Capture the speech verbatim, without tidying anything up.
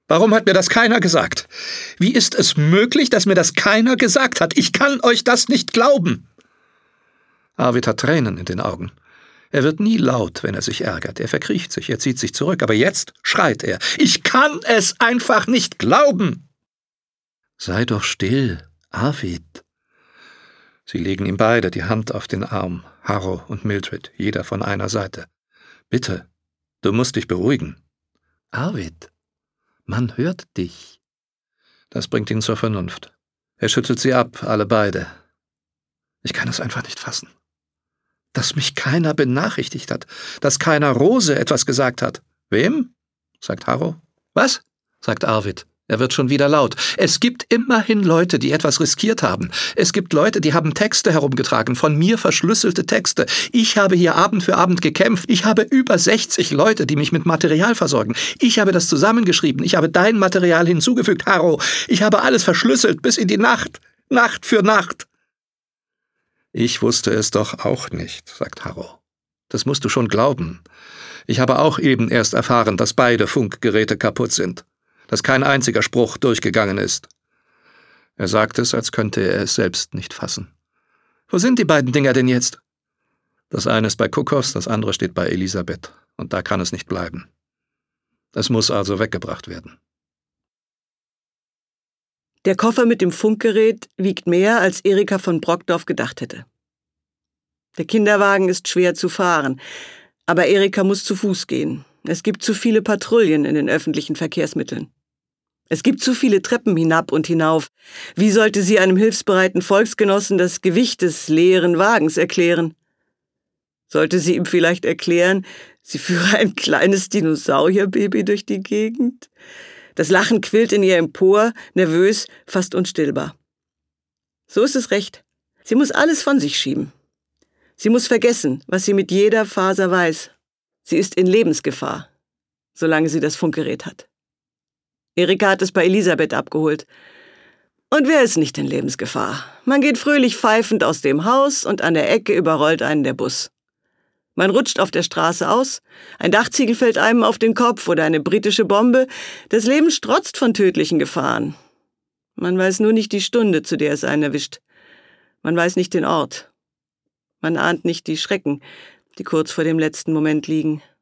Warum hat mir das keiner gesagt? Wie ist es möglich, dass mir das keiner gesagt hat? Ich kann euch das nicht glauben!« Arvid hat Tränen in den Augen. Er wird nie laut, wenn er sich ärgert. Er verkriecht sich, er zieht sich zurück. Aber jetzt schreit er. »Ich kann es einfach nicht glauben!« »Sei doch still, Arvid.« Sie legen ihm beide die Hand auf den Arm, Harro und Mildred, jeder von einer Seite. »Bitte, du musst dich beruhigen.« »Arvid, man hört dich.« Das bringt ihn zur Vernunft. Er schüttelt sie ab, alle beide. »Ich kann es einfach nicht fassen. Dass mich keiner benachrichtigt hat, dass keiner Rose etwas gesagt hat.« »Wem?« sagt Harro. »Was?« sagt Arvid. Er wird schon wieder laut. »Es gibt immerhin Leute, die etwas riskiert haben. Es gibt Leute, die haben Texte herumgetragen, von mir verschlüsselte Texte. Ich habe hier Abend für Abend gekämpft. Ich habe über sechzig Leute, die mich mit Material versorgen. Ich habe das zusammengeschrieben. Ich habe dein Material hinzugefügt, Harro. Ich habe alles verschlüsselt bis in die Nacht. Nacht für Nacht.« »Ich wusste es doch auch nicht«, sagt Harro. »Das musst du schon glauben. Ich habe auch eben erst erfahren, dass beide Funkgeräte kaputt sind. Dass kein einziger Spruch durchgegangen ist.« Er sagt es, als könnte er es selbst nicht fassen. »Wo sind die beiden Dinger denn jetzt?« »Das eine ist bei Kuckhoffs, das andere steht bei Elisabeth. Und da kann es nicht bleiben. Es muss also weggebracht werden.« Der Koffer mit dem Funkgerät wiegt mehr, als Erika von Brockdorf gedacht hätte. Der Kinderwagen ist schwer zu fahren, aber Erika muss zu Fuß gehen. Es gibt zu viele Patrouillen in den öffentlichen Verkehrsmitteln. Es gibt zu viele Treppen hinab und hinauf. Wie sollte sie einem hilfsbereiten Volksgenossen das Gewicht des leeren Wagens erklären? Sollte sie ihm vielleicht erklären, sie führe ein kleines Dinosaurierbaby durch die Gegend? Das Lachen quillt in ihr empor, nervös, fast unstillbar. So ist es recht. Sie muss alles von sich schieben. Sie muss vergessen, was sie mit jeder Faser weiß. Sie ist in Lebensgefahr, solange sie das Funkgerät hat. Erika hat es bei Elisabeth abgeholt. Und wer ist nicht in Lebensgefahr? Man geht fröhlich pfeifend aus dem Haus und an der Ecke überrollt einen der Bus. Man rutscht auf der Straße aus, ein Dachziegel fällt einem auf den Kopf oder eine britische Bombe. Das Leben strotzt von tödlichen Gefahren. Man weiß nur nicht die Stunde, zu der es einen erwischt. Man weiß nicht den Ort. Man ahnt nicht die Schrecken, die kurz vor dem letzten Moment liegen.